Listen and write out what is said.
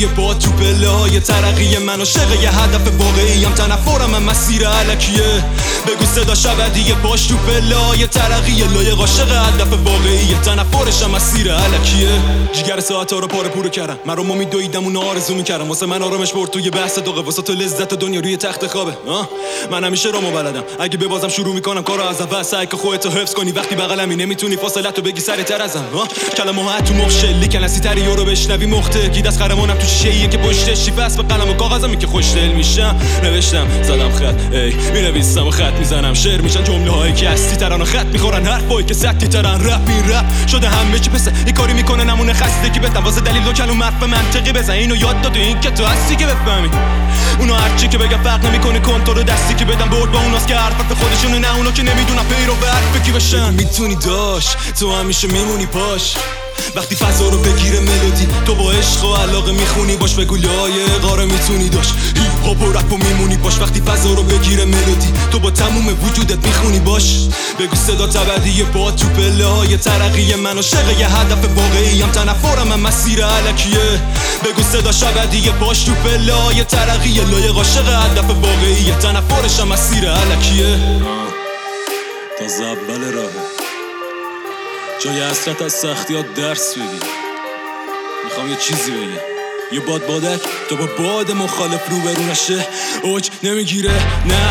ابدی با تو پله های ترقی من عاشق یه هدف واقعی ام تنفرم من مسیر علکیه بگو صدا ابدی باش تو پله های ترقی لایق عاشق هدف واقعی تنفرشم مسیر علکیه جگر ساعت ها رو پاره پوره کردم من رو ممی دویدم اون آرزو میکردم واسه من آرامش برد توی بحث دوغه واسه تو لذت دنیا روی تخت خوابه من همیشه رامو بلدم اگه ببازم شروع میکنم کارو از اول سعی که خودتو حفظ کنی وقتی بغلمی نمیتونی فاصلتو بگی سرتر ازم کلمه ها تو مخ شلیک نسی تری رو بشنوی مخته کی دست قهرمانم تو شیشه که پشت شیفه است به قلم و کاغذم که خوشدل میشم نوشتم زدم خط ای مینویسم و خط میزنم شعر میشن جمله هایی که هستی تران و خط میخورن حرفایی که سطحی ترن رپ این رپ شده همه چی پسه این کاری میکنه نمونه خسته کی بتن واسه دلیل و کلم حرف منطقی بزن اینو یاد داده این که تو هستی که بفهمی اونا هرچی که بگم فرق نمیکنه کنترل دستی که بدم برد با اوناست که حرف خودشونه نه اونا که نمیدونن پیرو به حرف کی بشن میتونی داش تو همیشه میمونی پاش وقتی فضا رو بگیره ملودی تو با عشق و علاقه میخونی باش به گلای غاره میتونی داش هیپ هاپ و رپ و میمونی باش وقتی فضا رو بگیره ملودی تو با تموم وجودت میخونی باش بگو صدا ابدی با تو پله های ترقی من عاشق یه هدف واقعی ام تنفرم من مسیر علکیه بگو صدا ابدی باش تو پله های ترقی لایق عاشق هدف واقعی تنفرشم مسیر علکیه تازه اول راهه جای حسرت از سختی ها درس بگیر میخوام یه چیزی بگم یه بادک تو با باد مخالف روبرو نشه اوج نمیگیره نه